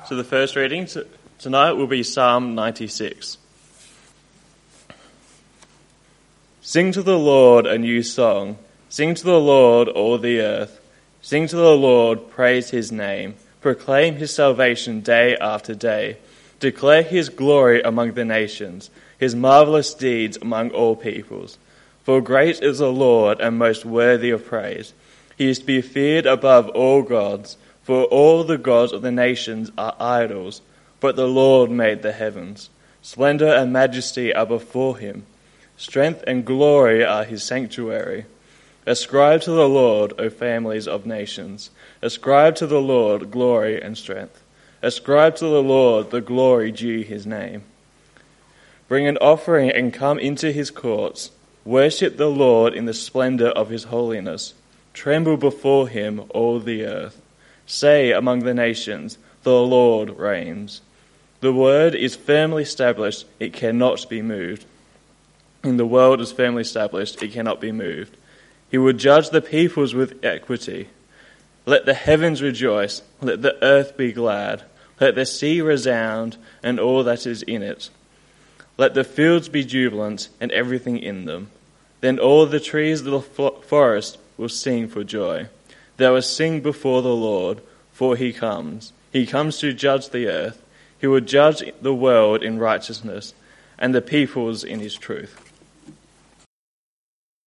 So the first reading tonight will be Psalm 96. Sing to the Lord a new song. Sing to the Lord, all the earth. Sing to the Lord, praise his name. Proclaim his salvation day after day. Declare his glory among the nations, his marvelous deeds among all peoples. For great is the Lord and most worthy of praise. He is to be feared above all gods, for all the gods of the nations are idols, but the Lord made the heavens. Splendor and majesty are before him. Strength and glory are his sanctuary. Ascribe to the Lord, O families of nations. Ascribe to the Lord glory and strength. Ascribe to the Lord the glory due his name. Bring an offering and come into his courts. Worship the Lord in the splendor of his holiness. Tremble before him, all the earth. Say among the nations, the Lord reigns. The word is firmly established, it cannot be moved. And the world is firmly established, it cannot be moved. He will judge the peoples with equity. Let the heavens rejoice, let the earth be glad, let the sea resound and all that is in it. Let the fields be jubilant and everything in them. Then all the trees of the forest will sing for joy. They will sing before the Lord, for he comes. He comes to judge the earth. He will judge the world in righteousness and the peoples in his truth.